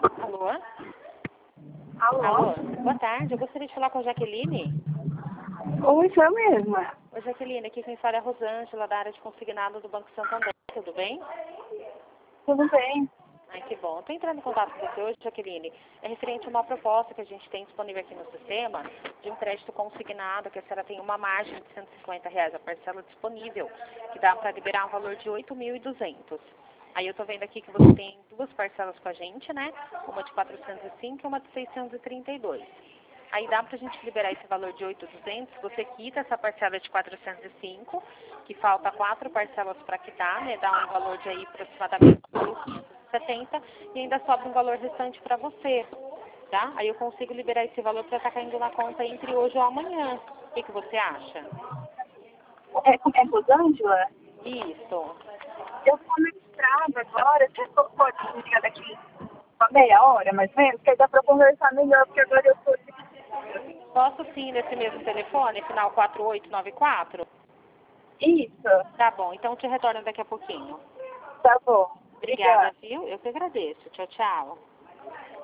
Alô? Alô? Alô? Boa tarde, eu gostaria de falar com a Jaqueline. Oi, isso é mesma. Oi, Jaqueline, aqui quem fala é a Rosângela, da área de consignado do Banco Santander. Tudo bem? Tudo bem? Ai, que bom. Estou entrando em contato com você hoje, Jaqueline. É referente a uma proposta que a gente tem disponível aqui no sistema de um crédito consignado, que a senhora tem uma margem de R$ 150 a parcela disponível, que dá para liberar um valor de 8.200. Aí eu estou vendo aqui que você tem duas parcelas com a gente, né? Uma de 405 e uma de 632. Aí dá para a gente liberar esse valor de 8.200, você quita essa parcela de 405, que falta 4 parcelas para quitar, né? Dá um valor de aí aproximadamente 1.570 e ainda sobra um valor restante para você, tá? Aí eu consigo liberar esse valor para estar caindo na conta entre hoje ou amanhã. O que você acha? É Rosângela? Isso. Eu tô na estrada agora. Você pode me ligar daqui uma meia hora, mais ou menos? Que aí dá pra conversar melhor, porque agora eu tô... Posso sim nesse mesmo telefone, final 4894? Isso. Tá bom, então eu te retorno daqui a pouquinho. Tá bom. Obrigada, Obrigada. viu? Eu que agradeço. Tchau, tchau.